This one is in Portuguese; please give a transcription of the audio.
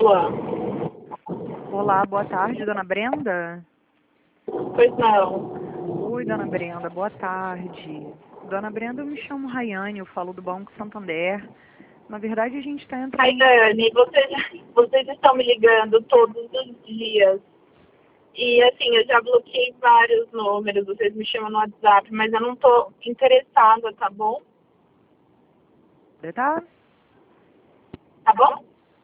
Olá. Olá, boa tarde, dona Brenda. Pois não. Oi, dona Brenda, boa tarde. Dona Brenda, eu me chamo Rayane, eu falo do Banco Santander. Na verdade, a gente está entrando... Rayane, vocês estão me ligando todos os dias. E assim, eu já bloqueei vários números, vocês me chamam no WhatsApp, mas eu não estou interessada, tá bom? Tá? Tá bom?